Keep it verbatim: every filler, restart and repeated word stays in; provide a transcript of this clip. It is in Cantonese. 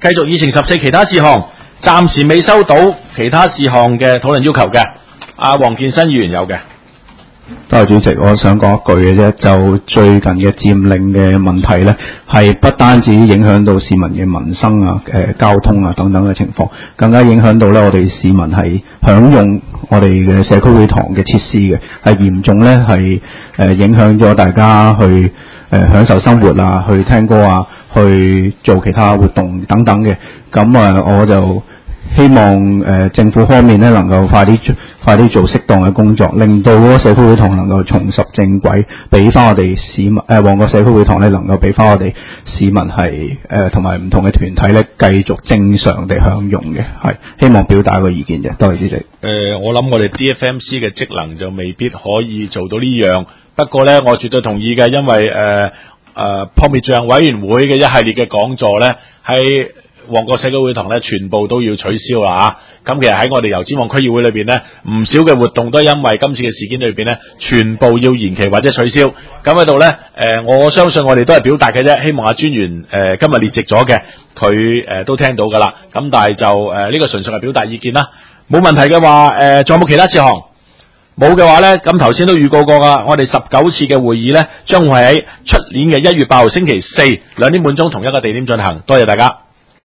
繼續議程十四其他事項，暫時未收到其他事項嘅討論要求嘅。阿黃建新議員有嘅。 多謝主席，我想講一句嘅啫，就最近嘅佔領嘅問題咧，係不單止影響到市民嘅民生啊、誒、呃、交通啊等等嘅情況，更加影響到咧我哋市民係享用我哋嘅社區會堂嘅設施嘅，係嚴重咧係誒影響咗大家去誒、呃、享受生活啊、去聽歌啊、去做其他活動等等嘅。咁啊、呃，我就希望誒、呃、政府方面咧能夠快啲快啲做適當嘅工作，令到嗰個社區會堂能夠重拾正軌，俾翻我哋市民誒旺角社區會堂咧能夠俾翻我哋市民係誒同埋唔同嘅團體咧繼續正常地享用嘅，係希望表達個意見嘅。多謝主席。誒、 呃，我諗我哋 D F M C 嘅職能就未必可以做到呢樣，不過咧我絕對同意嘅，因為誒誒撲滅罪行委員會嘅一系列嘅講座咧喺旺角社區會堂咧全部都要取消啦啊！咁其實喺我哋油尖旺區議會裏邊咧，唔少嘅活動都因為今次嘅事件裏邊咧，全部要延期或者取消。咁喺度咧，誒、呃，我相信我哋都係表達嘅啫，希望阿專員誒、呃、今日列席咗嘅，佢誒、呃、都聽到噶啦。咁但係就誒呢、呃這個純粹係表達意見啦，冇問題嘅話，誒、呃，仲有冇其他事項？冇嘅話咧，咁頭先都預告過噶，我哋十九次嘅會議咧，將會喺出年嘅一月八號星期四兩點半鐘同一個地點進行。多謝大家。